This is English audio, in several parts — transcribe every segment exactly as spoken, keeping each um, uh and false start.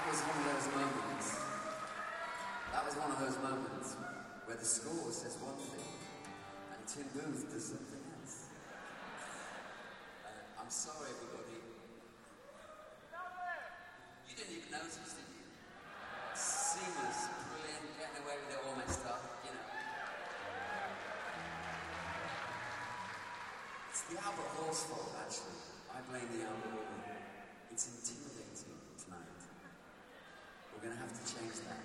was one of those moments. That was one of those moments where the score says one thing and Tim Booth does something else. Uh, I'm sorry, everybody. You didn't even notice, did you? Seamless, brilliant, getting away with it all messed up, you know. It's the Albert Hall's fault, actually. I blame the Albert Hall. It's intimidating tonight. We're going to have to change that.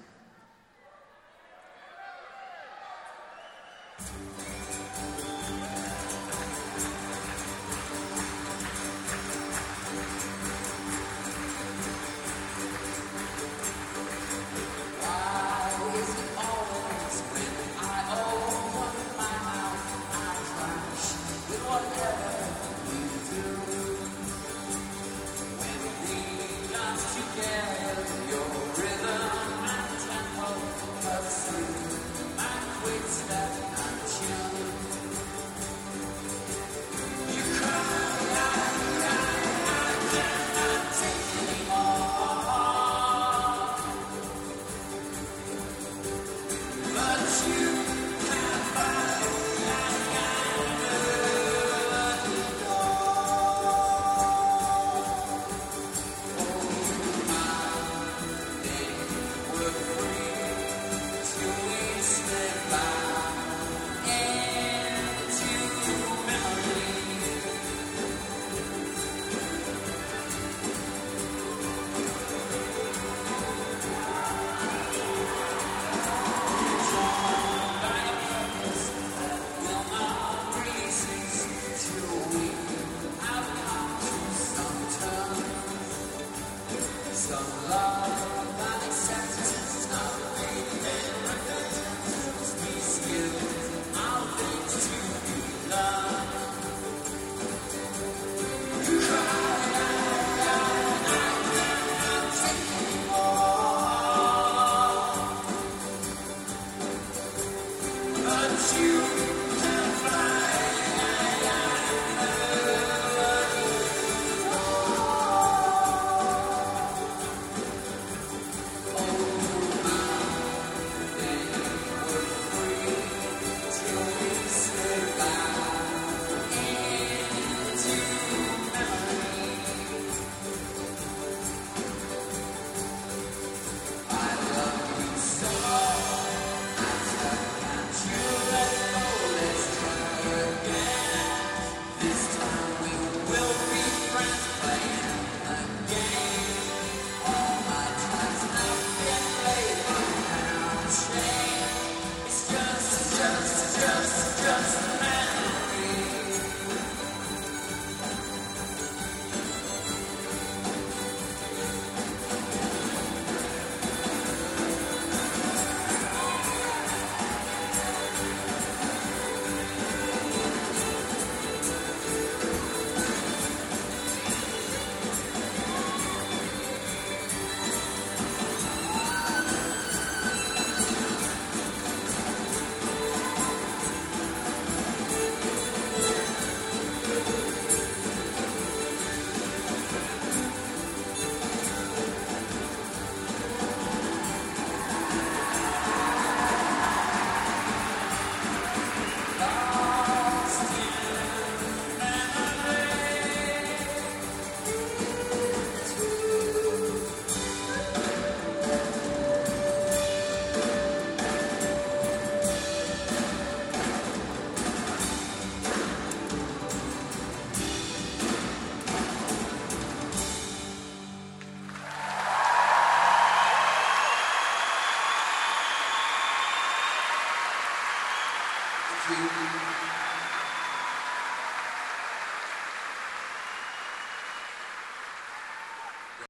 Thank you.